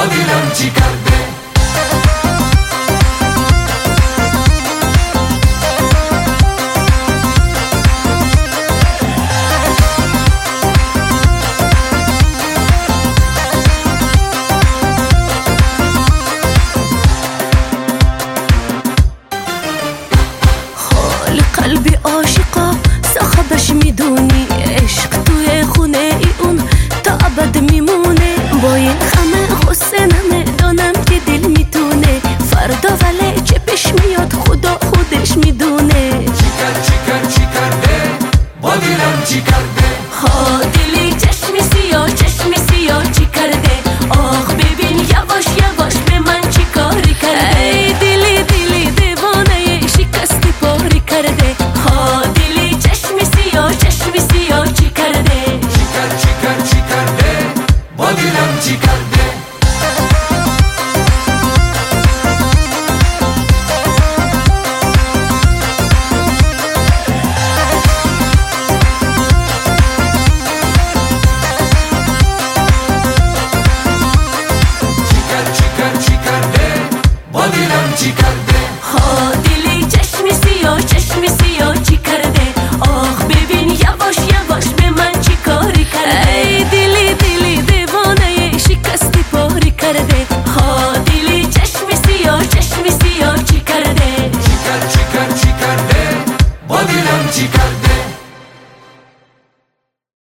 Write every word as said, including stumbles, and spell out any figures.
دلم چی کرده. حال قلبی عاشقا صاحبش میدونی، عشق توی خونه ای اون تا ابد میمونه. با این همه حسنمه دانم که دل میتونه، فردا ولی چه پیش میاد خدا خودش میدونه. چیکر چیکر چی کرده، با دلم چی کرده. ها دلی چشمی سیاه چشمی سیاه چی کرده. آخ ببین یواش یواش به من چی کاری کرده. ای دلی دلی دیوانه شکستی پاری کرده. ها دلی چشمی سیاه چشمی سیاه چی کرده. چیکر چیکر چی کرده، با دلم چی کرده. چیکر چیکر چی کرده، با دلم چی کرده.